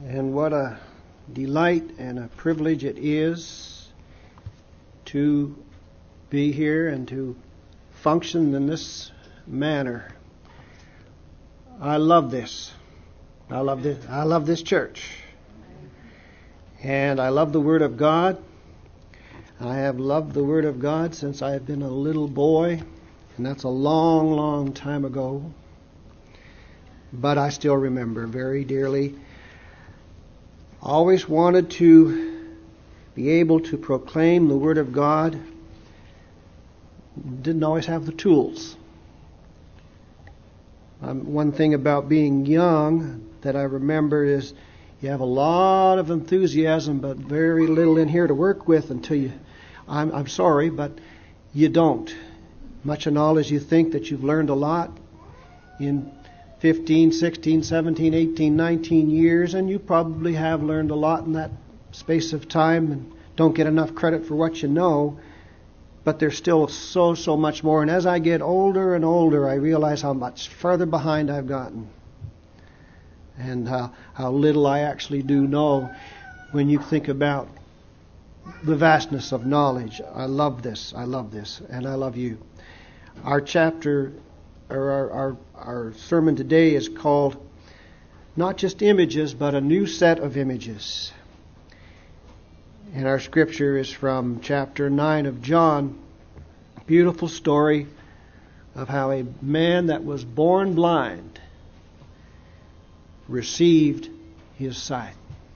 And what a delight and a privilege it is to be here and to function in this manner. I love this. I love this. I love this church. And I love the Word of God. I have loved the Word of God since I have been a little boy, and that's a long, long time ago. But I still remember very dearly. Always wanted to be able to proclaim the Word of God. Didn't always have the tools. One thing about being young that I remember is you have a lot of enthusiasm, but very little in here to work with until you... I'm sorry, but you don't. Much and all as you think that you've learned a lot in 15, 16, 17, 18, 19 years, and you probably have learned a lot in that space of time and don't get enough credit for what you know, but there's still so much more. And as I get older and older, I realize how much further behind I've gotten and how little I actually do know when you think about the vastness of knowledge. I love this, and I love you. Our chapter, or our sermon today is called not just images, but a new set of images. And our scripture is from chapter 9 of John. Beautiful story of how a man that was born blind received his sight.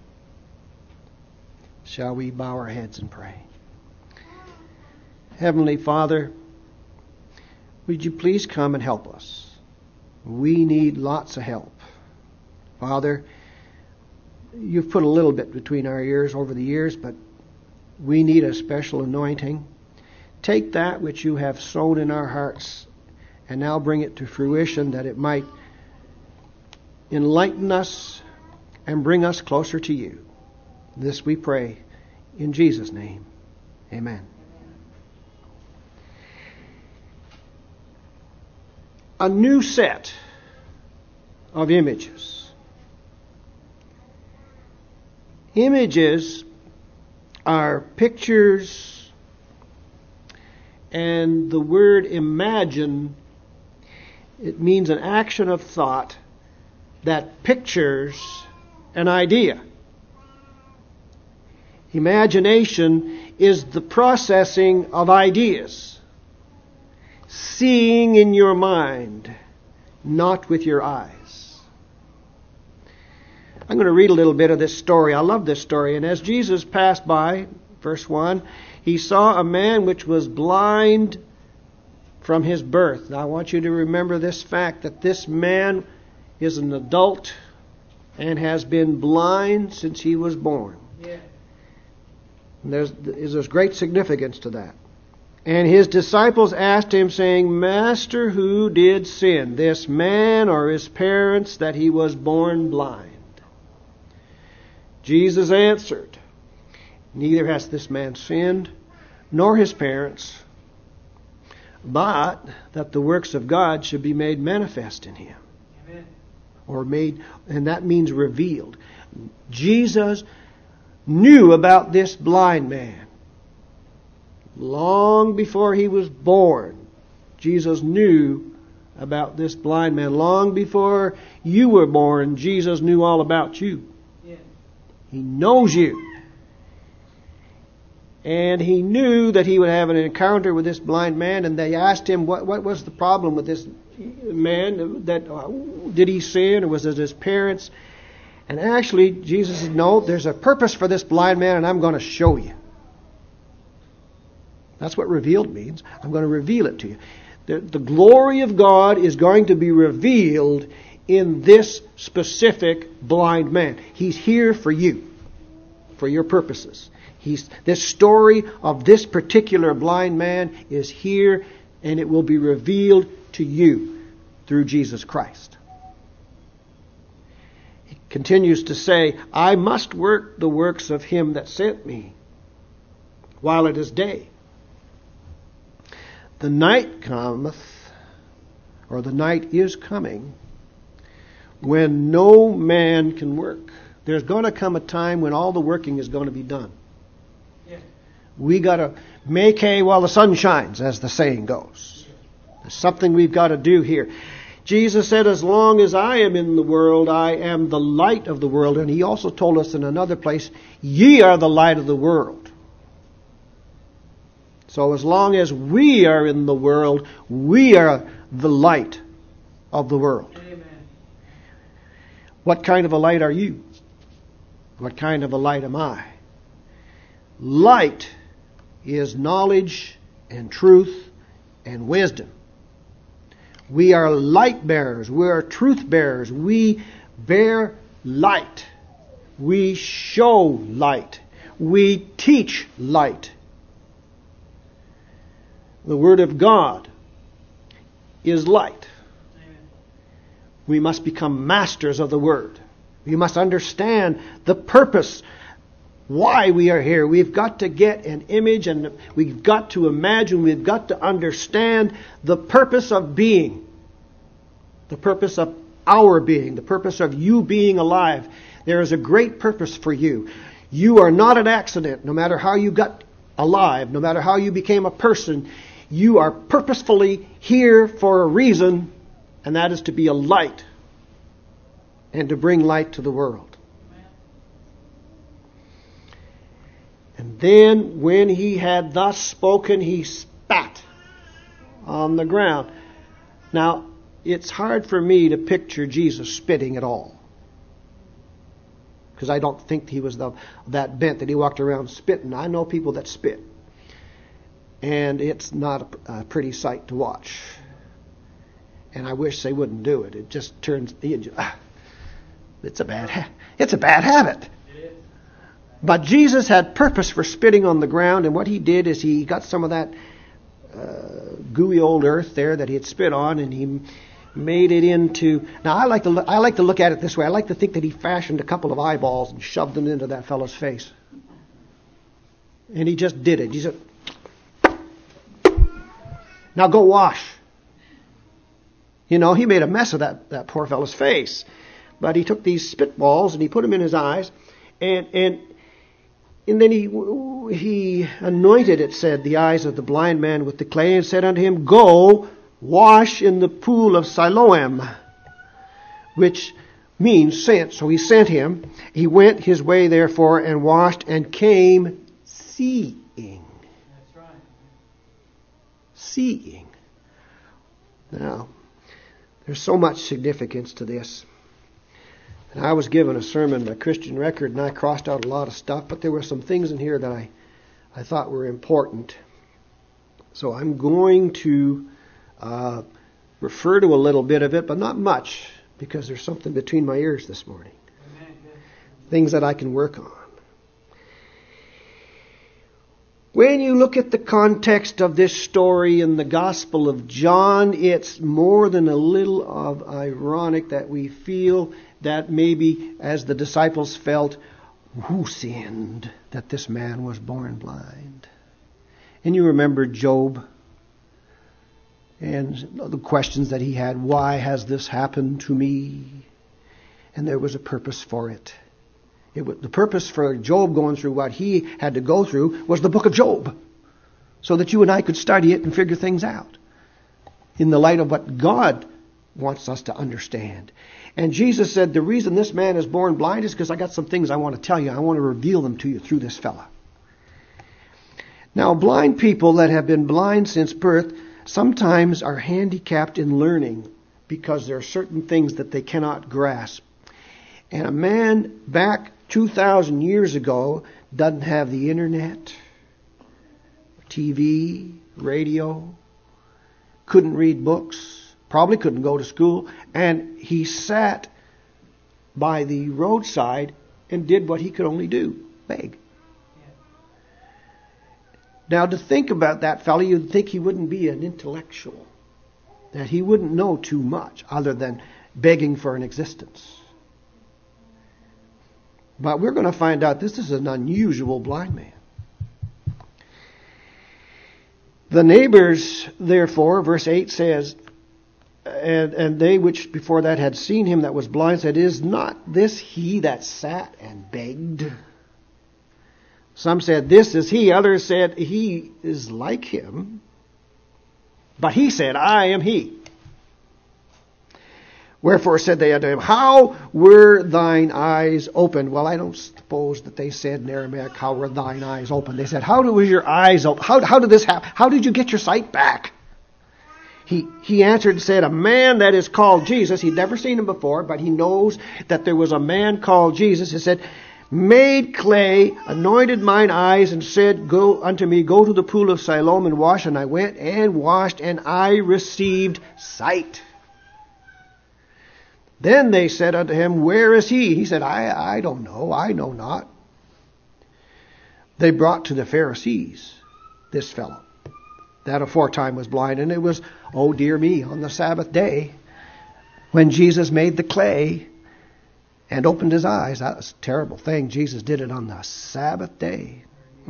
Shall we bow our heads and pray? Heavenly Father, would you please come and help us? We need lots of help. Father, you've put a little bit between our ears over the years, but we need a special anointing. Take that which you have sown in our hearts and now bring it to fruition that it might enlighten us and bring us closer to you. This we pray in Jesus' name. Amen. A new set of images. Images are pictures, and the word imagine, it means an action of thought that pictures an idea. Imagination is the processing of ideas. Seeing in your mind, not with your eyes. I'm going to read a little bit of this story. I love this story. And as Jesus passed by, verse 1, he saw a man which was blind from his birth. Now I want you to remember this fact, that this man is an adult and has been blind since he was born. Yeah. There's great significance to that. And his disciples asked him, saying, Master, who did sin, this man or his parents, that he was born blind? Jesus answered, Neither has this man sinned, nor his parents, but that the works of God should be made manifest in him. Amen. Or made, and that means revealed. Jesus knew about this blind man. Long before he was born, Jesus knew about this blind man. Long before you were born, Jesus knew all about you. Yeah. He knows you. And he knew that he would have an encounter with this blind man, and they asked him what was the problem with this man. That did he sin, or was it his parents? And actually, Jesus said, no, there's a purpose for this blind man, and I'm going to show you. That's what revealed means. I'm going to reveal it to you. The glory of God is going to be revealed in this specific blind man. He's here for you, for your purposes. This story of this particular blind man is here, and it will be revealed to you through Jesus Christ. He continues to say, I must work the works of him that sent me while it is day. The night cometh, or the night is coming, when no man can work. there's going to come a time when all the working is going to be done. Yeah. We got to make hay while the sun shines, as the saying goes. There's something we've got to do here. Jesus said, as long as I am in the world, I am the light of the world. And he also told us in another place, ye are the light of the world. So as long as we are in the world, we are the light of the world. Amen. What kind of a light are you? What kind of a light am I? Light is knowledge and truth and wisdom. We are light bearers. We are truth bearers. We bear light. We show light. We teach light. The Word of God is light. Amen. We must become masters of the Word. We must understand the purpose, why we are here. We've got to get an image, and we've got to imagine, we've got to understand the purpose of being. The purpose of our being. The purpose of you being alive. There is a great purpose for you. You are not an accident, no matter how you got alive, no matter how you became a person. You are purposefully here for a reason, and that is to be a light and to bring light to the world. And then when he had thus spoken, he spat on the ground. Now, it's hard for me to picture Jesus spitting at all, because I don't think he was that bent that he walked around spitting. I know people that spit, and it's not a pretty sight to watch. And I wish they wouldn't do it. It just turns. It's a bad habit. But Jesus had purpose for spitting on the ground, and what he did is he got some of that gooey old earth there that he had spit on, and he made it into. Now I like to look at it this way. I like to think that he fashioned a couple of eyeballs and shoved them into that fellow's face, and he just did it. He said, "Now go wash." You know, he made a mess of that poor fellow's face, but he took these spitballs and he put them in his eyes, and then he anointed, it said, the eyes of the blind man with the clay, and said unto him, "Go, wash in the pool of Siloam," which means sent. So he sent him. He went his way, therefore, and washed, and came seeing. That's right. Seeing. Now, there's so much significance to this. And I was given a sermon by Christian Record, and I crossed out a lot of stuff, but there were some things in here that I thought were important. So I'm going to refer to a little bit of it, but not much, because there's something between my ears this morning. Amen. Things that I can work on. When you look at the context of this story in the Gospel of John, it's more than a little of ironic that we feel that maybe, as the disciples felt, who sinned that this man was born blind? And you remember Job and the questions that he had. Why has this happened to me? And there was a purpose for it. The purpose for Job going through what he had to go through was the book of Job, so that you and I could study it and figure things out in the light of what God wants us to understand. And Jesus said, the reason this man is born blind is because I got some things I want to tell you. I want to reveal them to you through this fella. Now, blind people that have been blind since birth sometimes are handicapped in learning because there are certain things that they cannot grasp. And a man back 2,000 years ago doesn't have the internet, TV, radio, couldn't read books, probably couldn't go to school, and he sat by the roadside and did what he could only do, beg. Now, to think about that fellow, you'd think he wouldn't be an intellectual, that he wouldn't know too much other than begging for an existence. But we're going to find out this is an unusual blind man. The neighbors, therefore, verse 8 says, And they which before that had seen him that was blind said, Is not this he that sat and begged? Some said, This is he. Others said, He is like him. But he said, I am he. Wherefore said they unto him, How were thine eyes opened? Well, I don't suppose that they said in Aramaic, How were thine eyes opened? They said, How was your eyes opened? How did this happen? How did you get your sight back? He answered and said, A man that is called Jesus. He'd never seen him before, but he knows that there was a man called Jesus. He said, made clay, anointed mine eyes, and said, Go unto me, go to the pool of Siloam and wash. And I went and washed, and I received sight. Then they said unto him, Where is he? He said, I don't know, I know not. They brought to the Pharisees this fellow that aforetime was blind. And it was, oh dear me, on the Sabbath day, when Jesus made the clay and opened his eyes. That was a terrible thing. Jesus did it on the Sabbath day.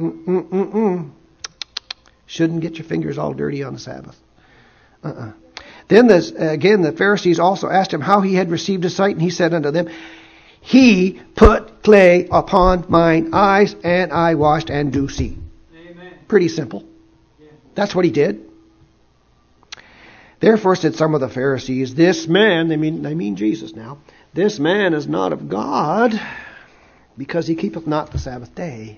Shouldn't get your fingers all dirty on the Sabbath. Then again the Pharisees also asked him how he had received his sight, and he said unto them, He put clay upon mine eyes, and I washed and do see. Amen. Pretty simple. Yeah. That's what he did. Therefore said some of the Pharisees, This man, they mean Jesus now, this man is not of God, because he keepeth not the Sabbath day.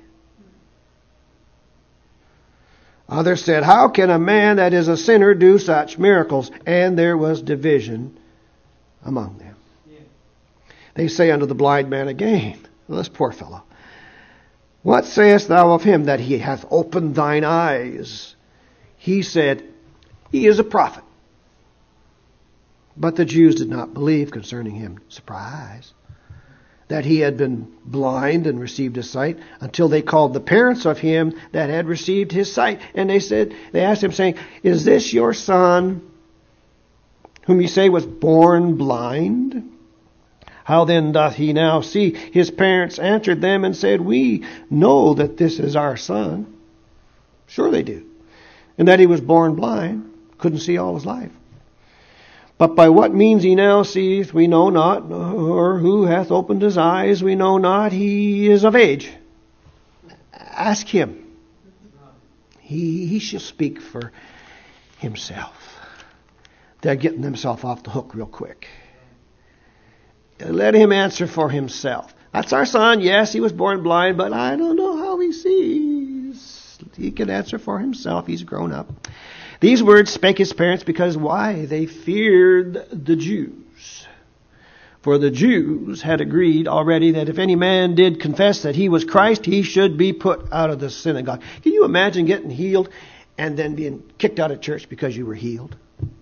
Others said, How can a man that is a sinner do such miracles? And there was division among them. Yeah. They say unto the blind man again, well, this poor fellow, What sayest thou of him that he hath opened thine eyes? He said, He is a prophet. But the Jews did not believe concerning him. Surprise. That he had been blind and received his sight, until they called the parents of him that had received his sight. And they asked him, saying, Is this your son, whom you say was born blind? How then doth he now see? His parents answered them and said, We know that this is our son. Sure they do. And that he was born blind, couldn't see all his life. But by what means he now seeth, we know not, or who hath opened his eyes, we know not. He is of age. Ask him. He shall speak for himself. They're getting themselves off the hook real quick. Let him answer for himself. That's our son. Yes, he was born blind, but I don't know how he sees. He can answer for himself. He's grown up. These words spake his parents because why? They feared the Jews. For the Jews had agreed already that if any man did confess that he was Christ, he should be put out of the synagogue. Can you imagine getting healed and then being kicked out of church because you were healed?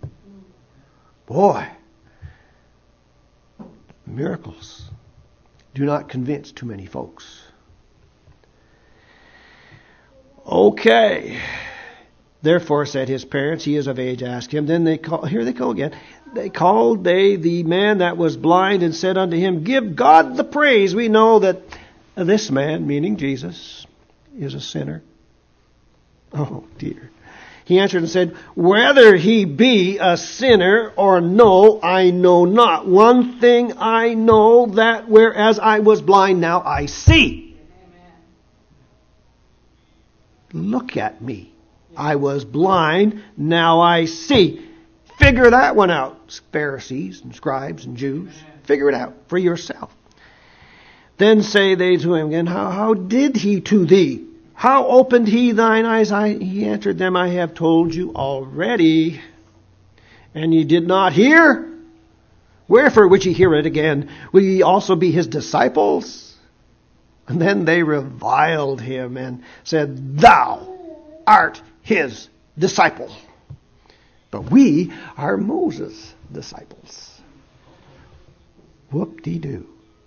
Boy, miracles do not convince too many folks. Okay. Therefore said his parents, He is of age, ask him. Then here they go again. They called the man that was blind and said unto him, Give God the praise. We know that this man, meaning Jesus, is a sinner. Oh dear. He answered and said, Whether he be a sinner or no, I know not. One thing I know, that whereas I was blind, now I see. Amen. Look at me. I was blind, now I see. Figure that one out, Pharisees and scribes and Jews. Figure it out for yourself. Then say they to him again, How did he to thee? How opened he thine eyes? He answered them, I have told you already, and ye did not hear. Wherefore would ye hear it again? Will ye also be his disciples? And then they reviled him and said, Thou art his disciple. But we are Moses' disciples. Whoop-de-doo.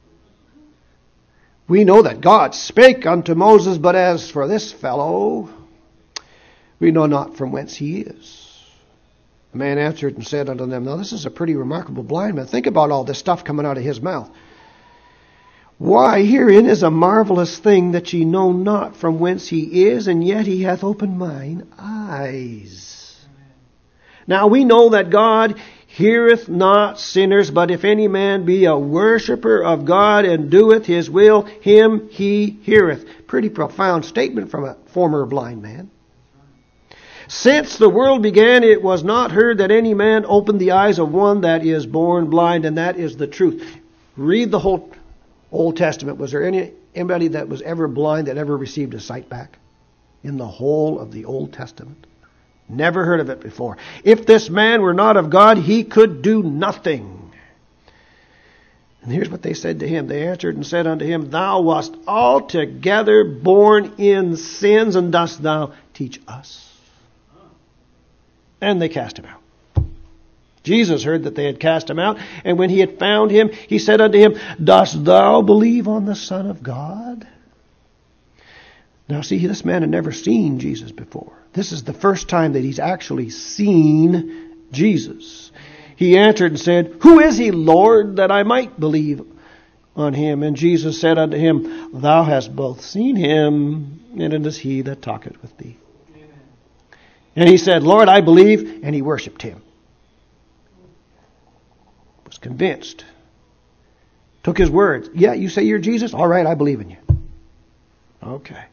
We know that God spake unto Moses, but as for this fellow, we know not from whence he is. The man answered and said unto them, Now this is a pretty remarkable blind man. Think about all this stuff coming out of his mouth. Why, herein is a marvelous thing that ye know not from whence he is, and yet he hath opened mine eyes. Now we know that God, heareth not sinners, but if any man be a worshipper of God and doeth his will, him he heareth. Pretty profound statement from a former blind man. Since the world began, it was not heard that any man opened the eyes of one that is born blind, and that is the truth. Read the whole Old Testament. Was there anybody that was ever blind that ever received his sight back? In the whole of the Old Testament. Never heard of it before. If this man were not of God, he could do nothing. And here's what they said to him. They answered and said unto him, Thou wast altogether born in sins, and dost thou teach us? And they cast him out. Jesus heard that they had cast him out, and when he had found him, he said unto him, Dost thou believe on the Son of God? Now see, this man had never seen Jesus before. This is the first time that he's actually seen Jesus. He answered and said, Who is he, Lord, that I might believe on him? And Jesus said unto him, Thou hast both seen him, and it is he that talketh with thee. Amen. And he said, Lord, I believe, and he worshipped him. Was convinced. Took his words. Yeah, you say you're Jesus? All right, I believe in you. Okay.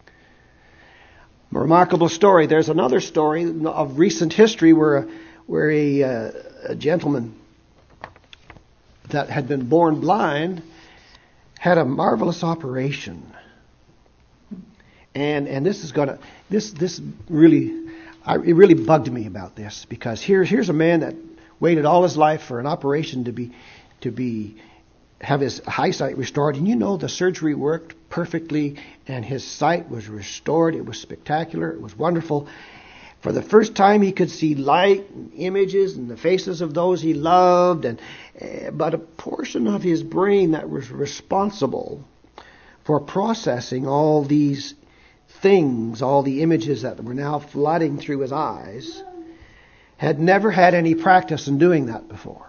A remarkable story. There's another story of recent history where a gentleman that had been born blind had a marvelous operation. And this is gonna this really it really bugged me about this, because here's a man that waited all his life for an operation to have his eyesight restored, and the surgery worked perfectly, and his sight was restored. It was spectacular. It was wonderful. For the first time, he could see light and images and the faces of those he loved, but a portion of his brain that was responsible for processing all these things, all the images that were now flooding through his eyes, had never had any practice in doing that before.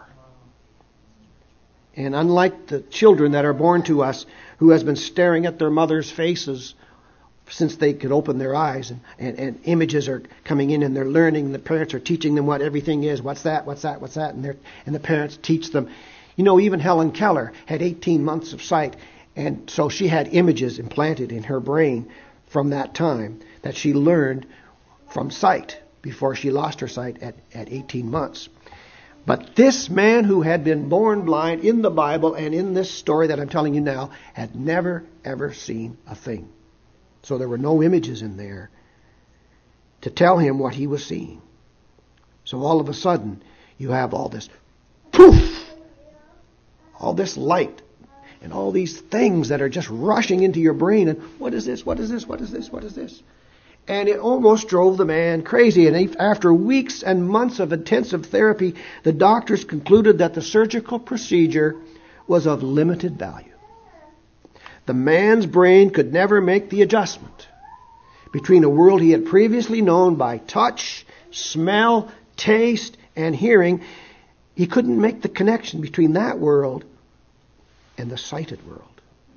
And unlike the children that are born to us, who has been staring at their mother's faces since they could open their eyes, and images are coming in and they're learning, and the parents are teaching them what everything is, what's that, and the parents teach them. Even Helen Keller had 18 months of sight, and so she had images implanted in her brain from that time that she learned from sight before she lost her sight at 18 months. But this man who had been born blind in the Bible and in this story that I'm telling you now had never, ever seen a thing. So there were no images in there to tell him what he was seeing. So all of a sudden, you have all this poof, all this light, and all these things that are just rushing into your brain. And what is this? What is this? What is this? What is this? And it almost drove the man crazy. And after weeks and months of intensive therapy, the doctors concluded that the surgical procedure was of limited value. The man's brain could never make the adjustment between a world he had previously known by touch, smell, taste, and hearing. He couldn't make the connection between that world and the sighted world.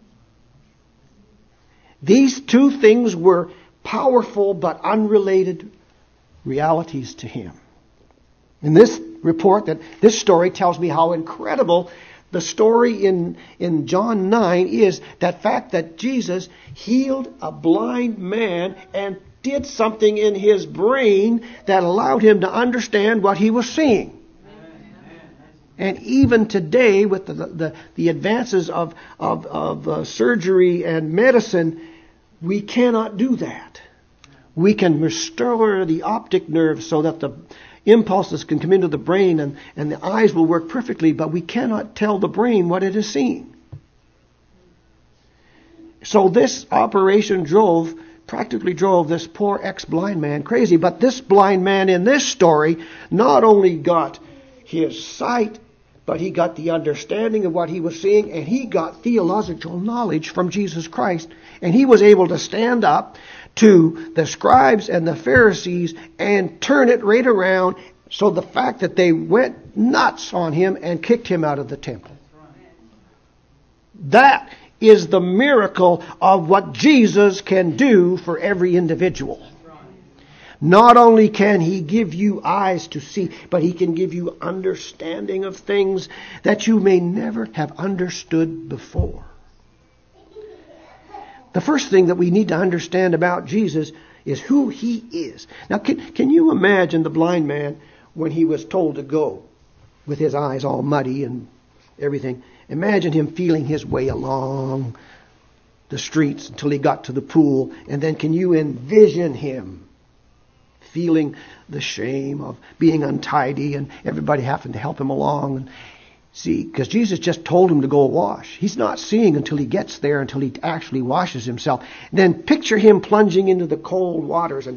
These two things were powerful but unrelated realities to him. In this report, this story tells me how incredible the story in John 9 is, that fact that Jesus healed a blind man and did something in his brain that allowed him to understand what he was seeing. And even today, with the advances of surgery and medicine, we cannot do that. We can restore the optic nerve so that the impulses can come into the brain and the eyes will work perfectly, but we cannot tell the brain what it is seeing. So this operation practically drove this poor ex-blind man crazy. But this blind man in this story not only got his sight, but he got the understanding of what he was seeing, and he got theological knowledge from Jesus Christ. And he was able to stand up to the scribes and the Pharisees and turn it right around, so the fact that they went nuts on him and kicked him out of the temple. That is the miracle of what Jesus can do for every individual. Not only can He give you eyes to see, but He can give you understanding of things that you may never have understood before. The first thing that we need to understand about Jesus is who He is. Now, can you imagine the blind man when he was told to go with his eyes all muddy and everything? Imagine him feeling his way along the streets until he got to the pool. And then can you envision him feeling the shame of being untidy and everybody having to help him along? And see, because Jesus just told him to go wash. He's not seeing until he gets there, until he actually washes himself. Then picture him plunging into the cold waters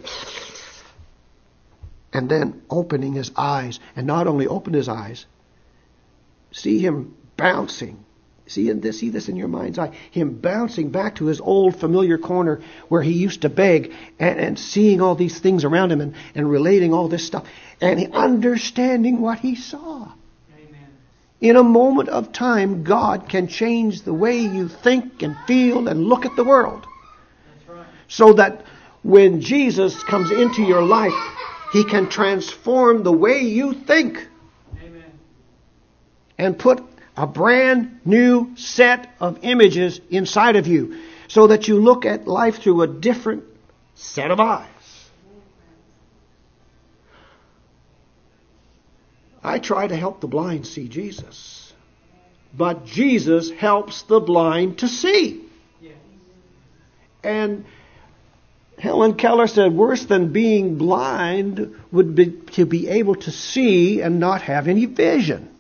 and then opening his eyes. And not only open his eyes, see him bouncing. See this in your mind's eye. Him bouncing back to his old familiar corner where he used to beg, and seeing all these things around him and relating all this stuff. And understanding what he saw. Amen. In a moment of time, God can change the way you think and feel and look at the world. That's right. So that when Jesus comes into your life, He can transform the way you think. Amen. And put a brand new set of images inside of you so that you look at life through a different set of eyes. I try to help the blind see Jesus, but Jesus helps the blind to see. Yes. And Helen Keller said worse than being blind would be to be able to see and not have any vision.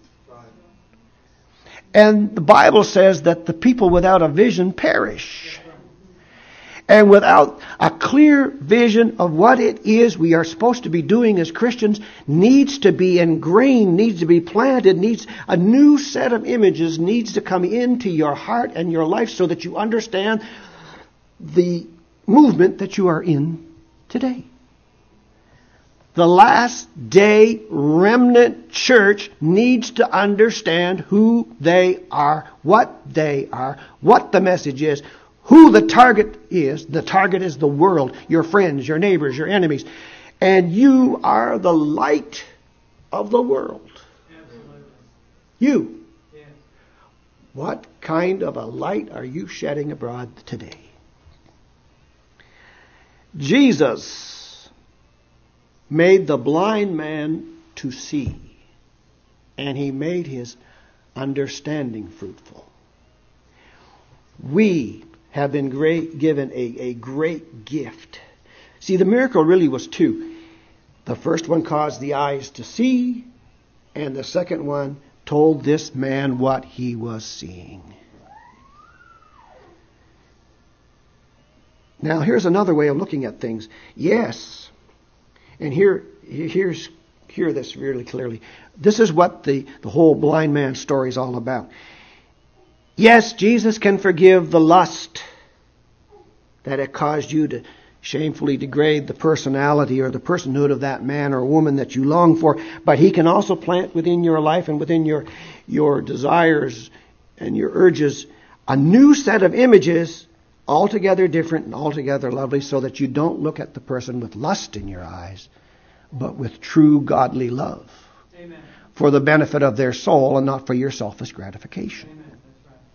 And the Bible says that the people without a vision perish. And without a clear vision of what it is we are supposed to be doing as Christians, needs to be ingrained, needs to be planted, needs a new set of images needs to come into your heart and your life so that you understand the movement that you are in today. The last day remnant church needs to understand who they are, what the message is, who the target is. The target is the world, your friends, your neighbors, your enemies. And you are the light of the world. Absolutely. You. Yes. What kind of a light are you shedding abroad today? Jesus made the blind man to see, and He made his understanding fruitful. We have been given a great gift. See, the miracle really was two. The first one caused the eyes to see, and the second one told this man what he was seeing. Now, here's another way of looking at things. Yes, and hear this really clearly. This is what the whole blind man story is all about. Yes, Jesus can forgive the lust that had caused you to shamefully degrade the personality or the personhood of that man or woman that you long for, but He can also plant within your life and within your desires and your urges a new set of images, altogether different and altogether lovely, so that you don't look at the person with lust in your eyes, but with true godly love. Amen. For the benefit of their soul and not for your selfish gratification. Amen. That's right.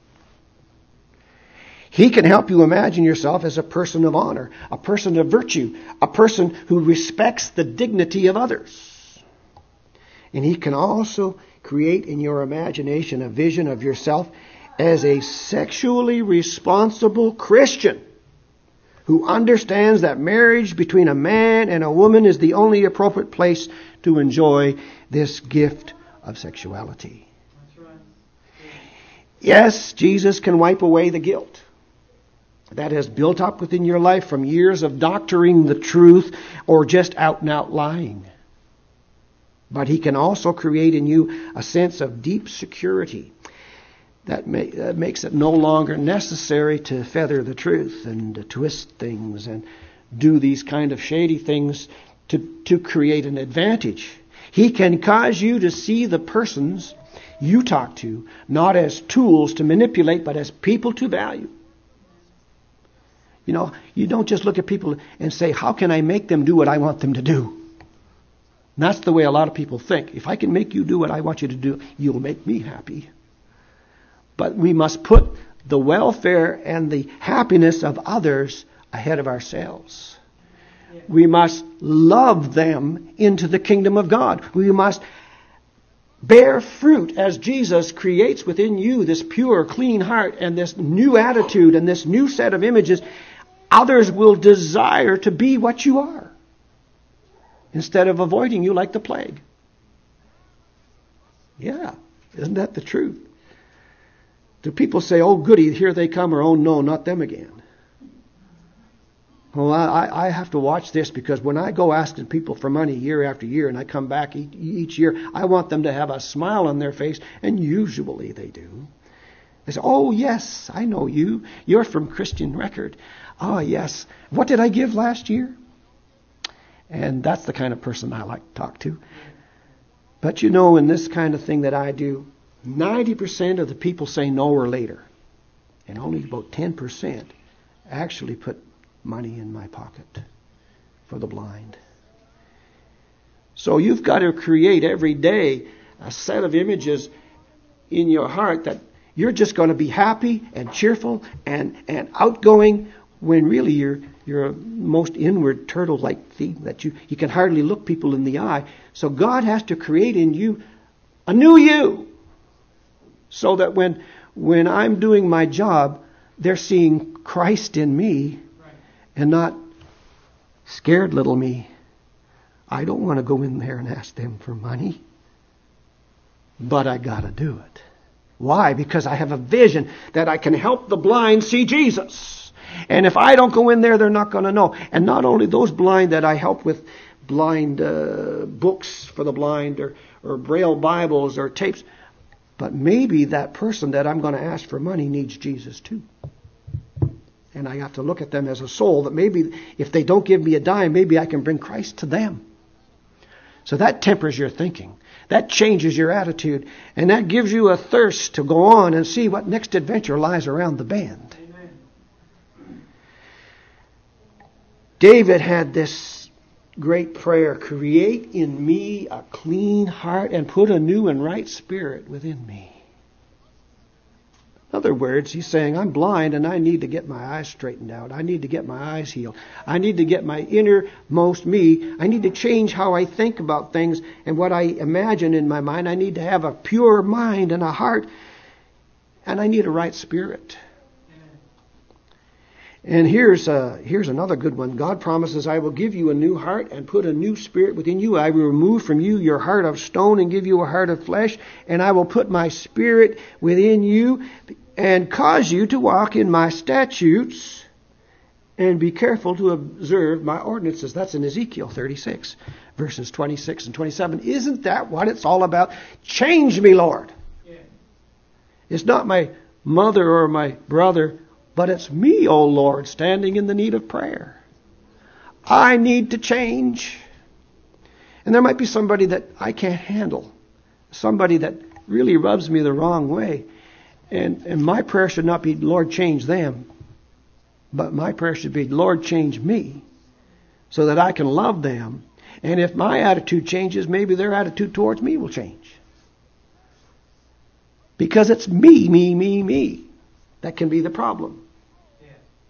He can help you imagine yourself as a person of honor, a person of virtue, a person who respects the dignity of others. And He can also create in your imagination a vision of yourself as a sexually responsible Christian who understands that marriage between a man and a woman is the only appropriate place to enjoy this gift of sexuality. That's right. Yes, Jesus can wipe away the guilt that has built up within your life from years of doctoring the truth or just out and out lying. But He can also create in you a sense of deep security that makes it no longer necessary to feather the truth and to twist things and do these kind of shady things to create an advantage. He can cause you to see the persons you talk to not as tools to manipulate, but as people to value. You know, you don't just look at people and say, how can I make them do what I want them to do? And that's the way a lot of people think. If I can make you do what I want you to do, you'll make me happy. But we must put the welfare and the happiness of others ahead of ourselves. We must love them into the kingdom of God. We must bear fruit as Jesus creates within you this pure, clean heart and this new attitude and this new set of images. Others will desire to be what you are instead of avoiding you like the plague. Yeah, isn't that the truth? Do people say, oh goody, here they come, or oh no, not them again? Well, I have to watch this, because when I go asking people for money year after year and I come back each year, I want them to have a smile on their face, and usually they do. They say, oh yes, I know you. You're from Christian Record. Oh yes. What did I give last year? And that's the kind of person I like to talk to. But you know, in this kind of thing that I do, 90% of the people say no or later. And only about 10% actually put money in my pocket for the blind. So you've got to create every day a set of images in your heart that you're just going to be happy and cheerful and outgoing, when really you're a most inward turtle-like thing that you can hardly look people in the eye. So God has to create in you a new you, so that when I'm doing my job, they're seeing Christ in me and not scared little me. I don't want to go in there and ask them for money, but I got to do it. Why? Because I have a vision that I can help the blind see Jesus. And if I don't go in there, they're not going to know. And not only those blind that I help with blind books for the blind, or Braille Bibles or tapes, but maybe that person that I'm going to ask for money needs Jesus too. And I have to look at them as a soul, that maybe if they don't give me a dime, maybe I can bring Christ to them. So that tempers your thinking. That changes your attitude. And that gives you a thirst to go on and see what next adventure lies around the bend. Amen. David had this great prayer: create in me a clean heart and put a new and right spirit within me. In other words, he's saying, I'm blind and I need to get my eyes straightened out. I need to get my eyes healed. I need to get my innermost me. I need to change how I think about things and what I imagine in my mind. I need to have a pure mind and a heart. And I need a right spirit. And here's another good one. God promises, I will give you a new heart and put a new spirit within you. I will remove from you your heart of stone and give you a heart of flesh. And I will put my spirit within you and cause you to walk in my statutes and be careful to observe my ordinances. That's in Ezekiel 36, verses 26 and 27. Isn't that what it's all about? Change me, Lord. Yeah. It's not my mother or my brother, but it's me, O Lord, standing in the need of prayer. I need to change. And there might be somebody that I can't handle. Somebody that really rubs me the wrong way. And my prayer should not be, Lord, change them. But my prayer should be, Lord, change me, so that I can love them. And if my attitude changes, maybe their attitude towards me will change. Because it's me that can be the problem. Yeah.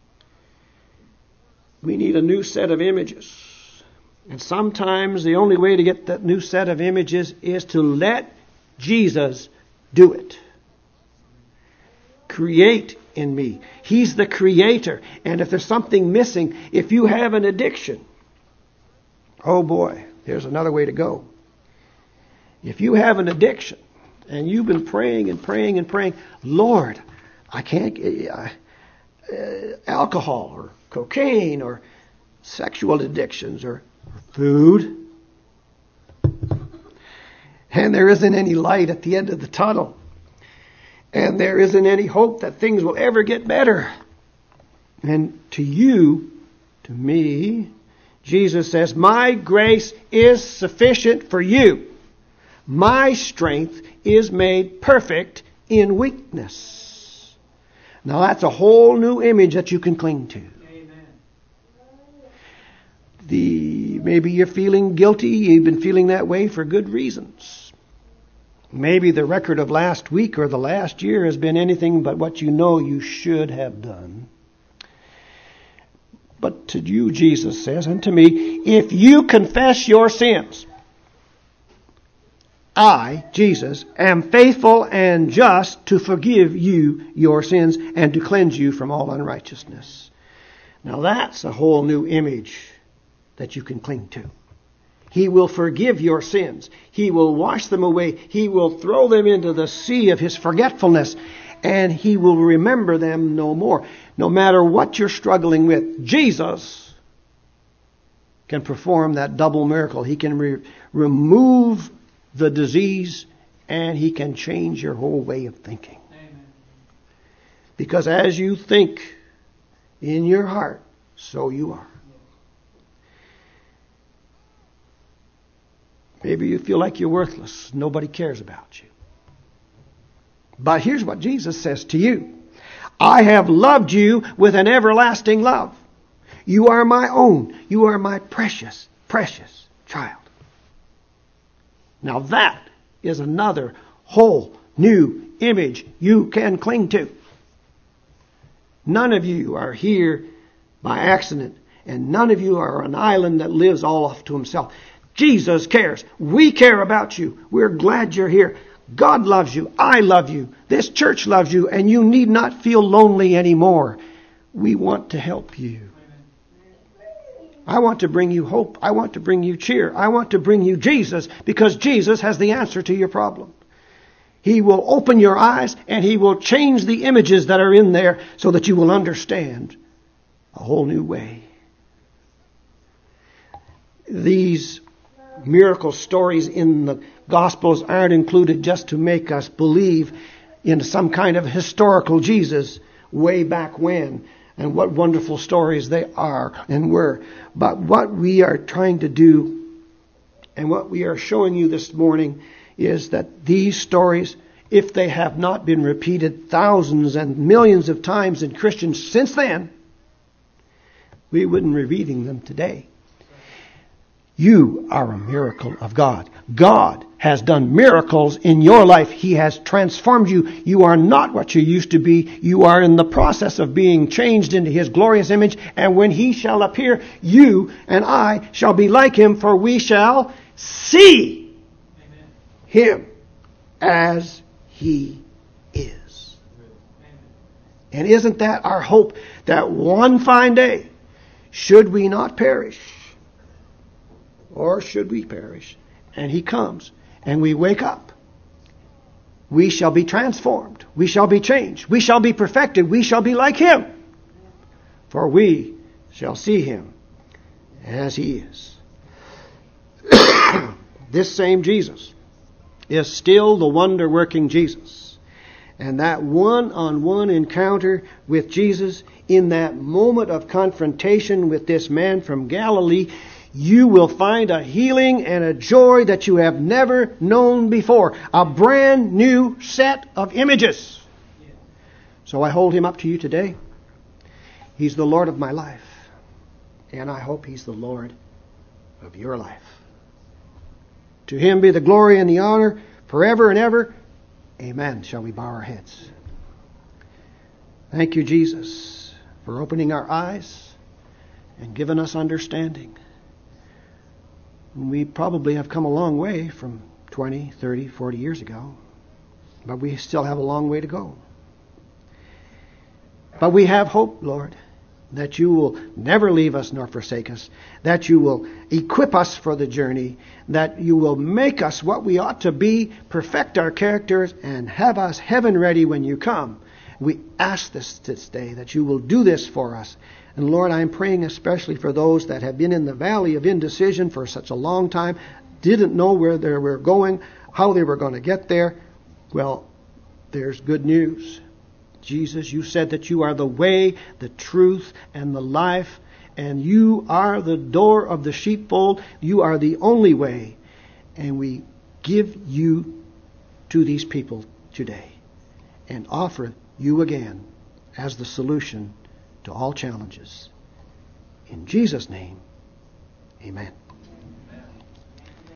We need a new set of images. And sometimes the only way to get that new set of images is to let Jesus do it. Create in me. He's the creator. And if there's something missing, if you have an addiction, oh boy, there's another way to go. If you have an addiction and you've been praying and praying and praying, Lord, I can't, alcohol or cocaine or sexual addictions or food, and there isn't any light at the end of the tunnel. And there isn't any hope that things will ever get better. And to you, to me, Jesus says, my grace is sufficient for you. My strength is made perfect in weakness. Now that's a whole new image that you can cling to. Amen. Maybe you're feeling guilty. You've been feeling that way for good reasons. Maybe the record of last week or the last year has been anything but what you know you should have done. But to you, Jesus says, and to me, if you confess your sins, I, Jesus, am faithful and just to forgive you your sins and to cleanse you from all unrighteousness. Now that's a whole new image that you can cling to. He will forgive your sins. He will wash them away. He will throw them into the sea of His forgetfulness, and He will remember them no more. No matter what you're struggling with, Jesus can perform that double miracle. He can remove the disease, and He can change your whole way of thinking. Amen. Because as you think in your heart, so you are. Maybe you feel like you're worthless. Nobody cares about you. But here's what Jesus says to you. I have loved you with an everlasting love. You are my own. You are my precious, precious child. Now that is another whole new image you can cling to. None of you are here by accident, and none of you are an island that lives all off to himself. Jesus cares. We care about you. We're glad you're here. God loves you. I love you. This church loves you, and you need not feel lonely anymore. We want to help you. I want to bring you hope. I want to bring you cheer. I want to bring you Jesus, because Jesus has the answer to your problem. He will open your eyes, and He will change the images that are in there so that you will understand a whole new way. These miracle stories in the Gospels aren't included just to make us believe in some kind of historical Jesus way back when, and what wonderful stories they are and were. But what we are trying to do, and what we are showing you this morning, is that these stories, if they have not been repeated thousands and millions of times in Christians since then, we wouldn't be reading them today. You are a miracle of God. God has done miracles in your life. He has transformed you. You are not what you used to be. You are in the process of being changed into His glorious image. And when He shall appear, you and I shall be like Him, for we shall see Amen. Him as He is. Amen. And isn't that our hope, that one fine day, should we not perish, or should we perish, and He comes, and we wake up, we shall be transformed. We shall be changed. We shall be perfected. We shall be like Him. For we shall see Him as He is. This same Jesus is still the wonder-working Jesus. And that one-on-one encounter with Jesus, in that moment of confrontation with this man from Galilee, you will find a healing and a joy that you have never known before. A brand new set of images. So I hold Him up to you today. He's the Lord of my life. And I hope He's the Lord of your life. To Him be the glory and the honor forever and ever. Amen. Shall we bow our heads? Thank you, Jesus, for opening our eyes and giving us understanding. We probably have come a long way from 20, 30, 40 years ago, but we still have a long way to go. But we have hope, Lord, that You will never leave us nor forsake us, that You will equip us for the journey, that You will make us what we ought to be, perfect our characters, and have us heaven ready when You come. We ask this day, that You will do this for us. And Lord, I'm praying especially for those that have been in the valley of indecision for such a long time, didn't know where they were going, how they were going to get there. Well, there's good news. Jesus, You said that You are the way, the truth, and the life, and You are the door of the sheepfold. You are the only way. And we give You to these people today and offer You again as the solution to all challenges. In Jesus' name, Amen.